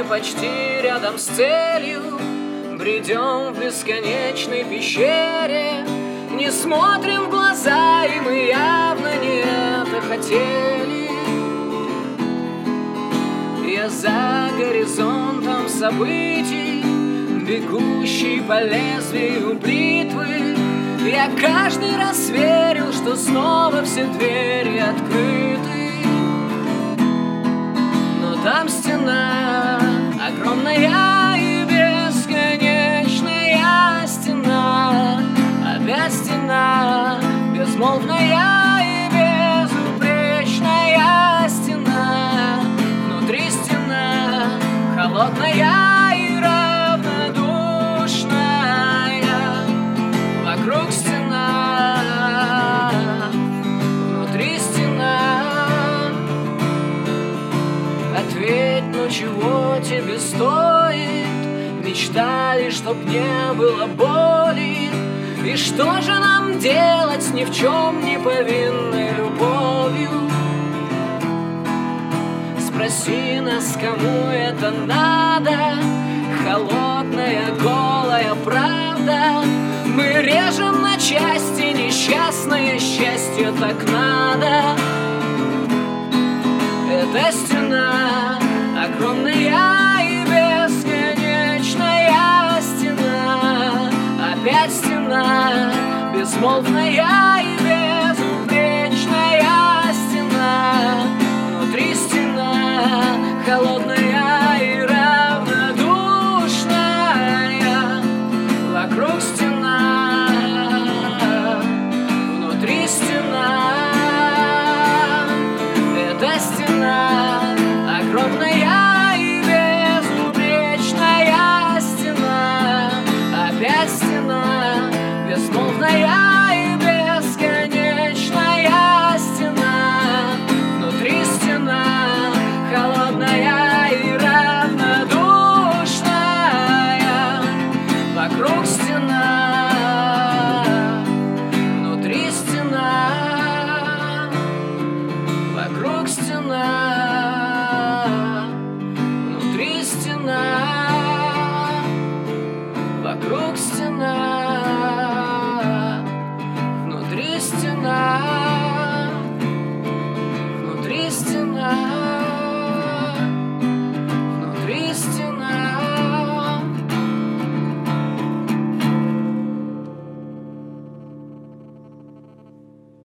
почти рядом с целью, бредем в бесконечной пещере, не смотрим в глаза, и мы явно не это хотели. Я за горизонтом событий, бегущий по лезвию бритвы. Я каждый раз верил, что снова все двери открыты. Но там стена, огромная и бесконечная стена. Опять стена, безмолвная и безупречная стена. Внутри стена, холодная и равнодушная. Вокруг стена, внутри стена. Ответь, ну чего тебе стоит? Мечтали, чтоб не было боли. И что же нам делать с ни в чем не повинной любовью? Спроси нас, кому это надо. Холодная, голая правда. Мы режем на части несчастное счастье, так надо. Эта стена, огромная и бесконечная стена. Опять стена, безмолвная